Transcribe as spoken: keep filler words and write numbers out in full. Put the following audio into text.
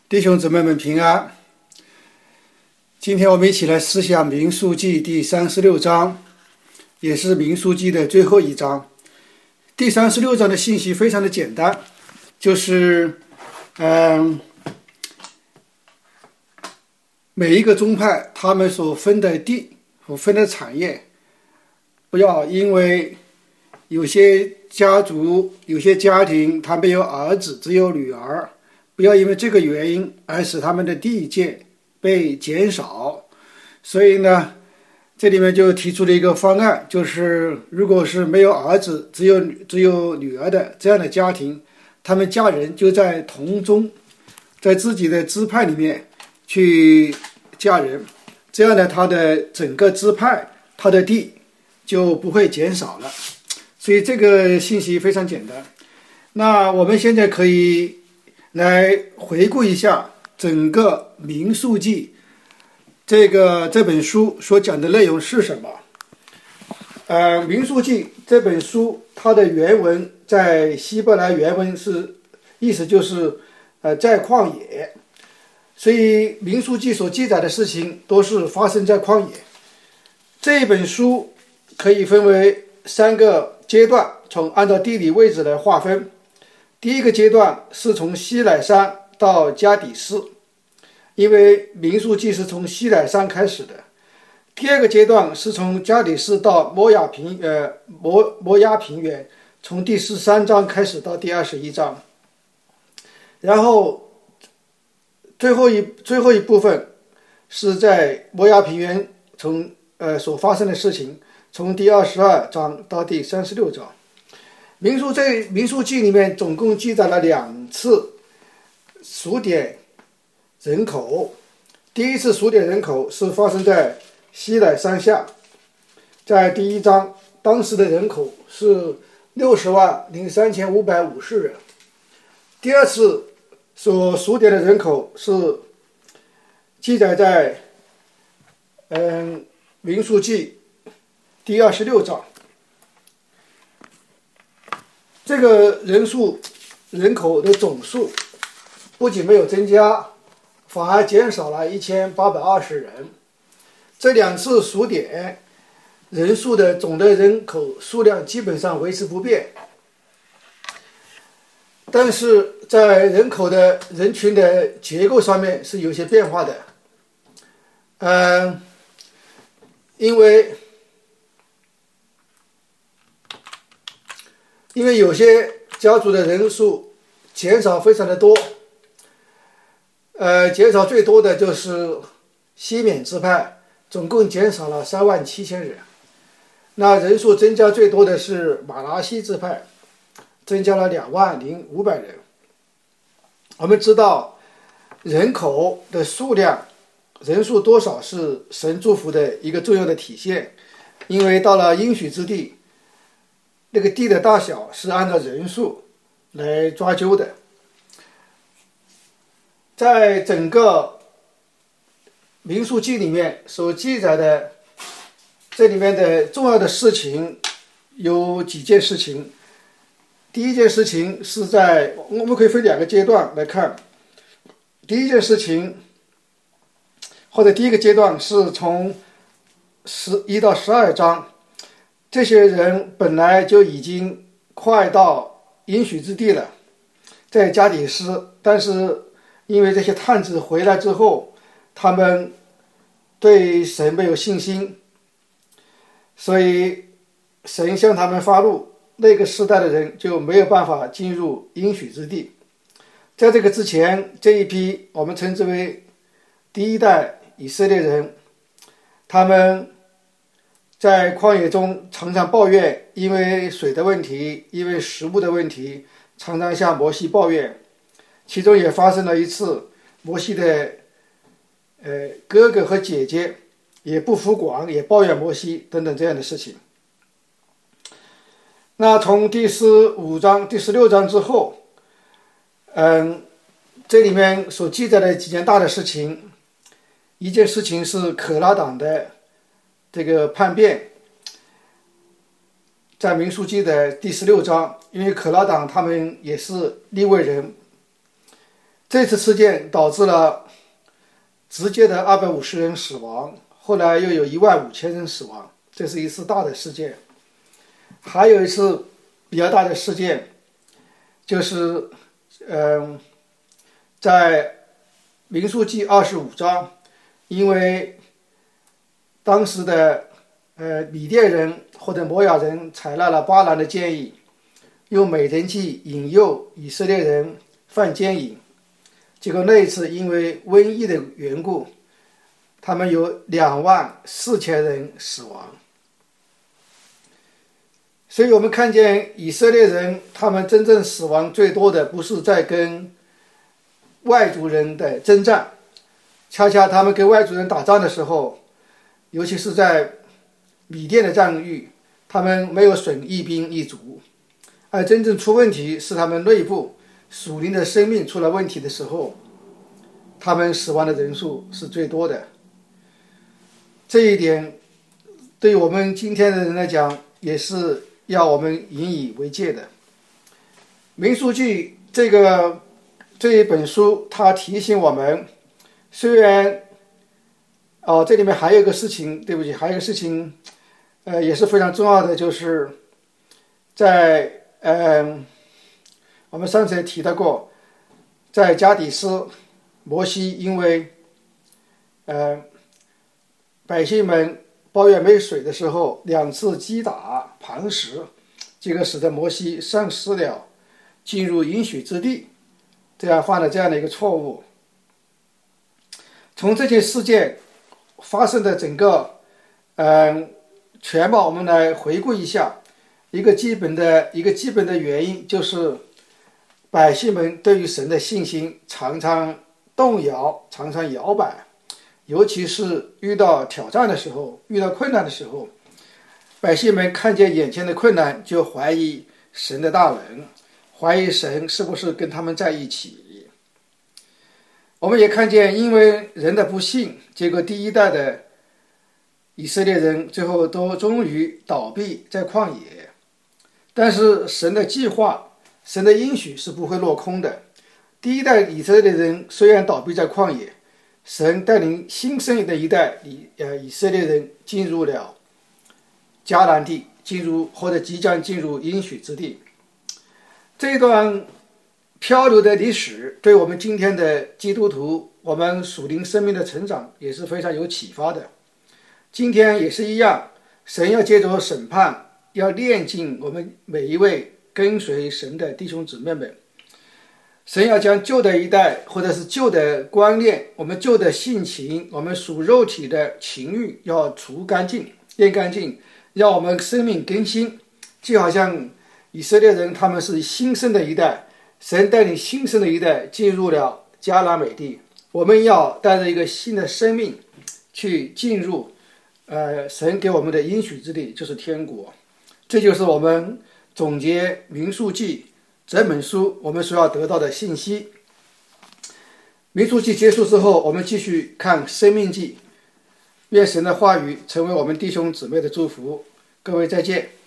弟兄姊妹们平安。今天我们一起来思想民数记第三十六章，也是民数记的最后一章。第三十六章的信息非常的简单，就是嗯，每一个宗派他们所分的地所分的产业，不要因为有些家族有些家庭他没有儿子只有女儿，不要因为这个原因而使他们的地界被减少。所以呢，这里面就提出了一个方案，就是如果是没有儿子只有只有女儿的这样的家庭，他们家人就在同宗，在自己的支派里面去嫁人，这样呢他的整个支派他的地就不会减少了。所以这个信息非常简单。那我们现在可以来回顾一下整个民数记这个这本书所讲的内容是什么。呃，民数记这本书它的原文在希伯来原文是意思就是呃在旷野，所以民数记所记载的事情都是发生在旷野。这本书可以分为三个阶段，从按照地理位置来划分。第一个阶段是从西乃山到加底斯，因为民数记是从西乃山开始的。第二个阶段是从加底斯到摩亚平呃摩摩押平原，从第十三章开始到第二十一章。然后最后一最后一部分是在摩押平原从呃所发生的事情，从第二十二章到第三十六章。民数在民数记里面总共记载了两次数点人口。第一次数点人口是发生在西乃山下，在第一章，当时的人口是六十万零三千五百五十人。第二次所数点的人口是记载在嗯民数记第二十六章。这个人数人口的总数不仅没有增加，反而减少了一千八百二十人。这两次数点人数的总的人口数量基本上维持不变，但是在人口的人群的结构上面是有些变化的。嗯，因为因为有些家族的人数减少非常的多，呃，减少最多的就是西缅支派，总共减少了三万七千人。那人数增加最多的是马拉西支派，增加了两万零五百人。我们知道人口的数量人数多少是神祝福的一个重要的体现，因为到了应许之地，那个地的大小是按照人数来抓阄的。在整个民数记里面所记载的这里面的重要的事情有几件事情。第一件事情是在我们可以分两个阶段来看。第一件事情或者第一个阶段是从十一到十二章，这些人本来就已经快到应许之地了，在加底斯，但是因为这些探子回来之后，他们对神没有信心，所以神向他们发怒，那个时代的人就没有办法进入应许之地。在这个之前，这一批我们称之为第一代以色列人，他们在旷野中常常抱怨，因为水的问题，因为食物的问题，常常向摩西抱怨。其中也发生了一次摩西的呃哥哥和姐姐也不服管，也抱怨摩西等等这样的事情。那从第十五章第十六章之后，嗯，这里面所记载的几件大的事情，一件事情是可拉党的这个叛变，在民数记的第十六章，因为可拉党他们也是利未人， 这次事件导致了直接的二百五十人死亡，后来又有一万五千人死亡，这是一次大的事件。还有一次比较大的事件，就是嗯，在民数记二十五章，因为当时的呃米甸人或者摩亚人采纳了巴兰的建议，用美人计引诱以色列人犯奸淫，结果那一次因为瘟疫的缘故，他们有两万四千人死亡。所以我们看见以色列人，他们真正死亡最多的不是在跟外族人的征战，恰恰他们跟外族人打仗的时候，尤其是在米甸的战役，他们没有损一兵一卒，而真正出问题是他们内部属灵的生命出了问题的时候，他们死亡的人数是最多的。这一点对于我们今天的人来讲，也是要我们引以为戒的。民数记这个这一本书，它提醒我们，虽然哦，这里面还有一个事情，对不起，还有一个事情，呃，也是非常重要的，就是在嗯、呃，我们上次也提到过，在加底斯，摩西因为呃百姓们抱怨没水的时候，两次击打磐石，这个使得摩西丧失了进入应许之地，这样犯了这样的一个错误。从这件事件发生的整个嗯全貌，我们来回顾一下，一个基本的一个基本的原因就是百姓们对于神的信心常常动摇，常常摇摆，尤其是遇到挑战的时候，遇到困难的时候，百姓们看见眼前的困难就怀疑神的大能，怀疑神是不是跟他们在一起。我们也看见因为人的不信，结果第一代的以色列人最后都终于倒闭在旷野。但是神的计划，神的应许是不会落空的。第一代以色列人虽然倒闭在旷野，神带领新生的一代以呃以色列人进入了迦南地，进入或者即将进入应许之地。这段漂流的历史对我们今天的基督徒，我们属灵生命的成长也是非常有启发的。今天也是一样，神要借着审判，要炼净我们每一位跟随神的弟兄姊妹们。神要将旧的一代或者是旧的观念，我们旧的性情，我们属肉体的情欲要除干净，炼干净，让我们生命更新。就好像以色列人，他们是新生的一代，神带领新生的一代进入了迦南美地，我们要带着一个新的生命去进入呃神给我们的应许之地，就是天国。这就是我们总结民数记整本书我们所要得到的信息。民数记结束之后，我们继续看生命记。愿神的话语成为我们弟兄姊妹的祝福。各位再见。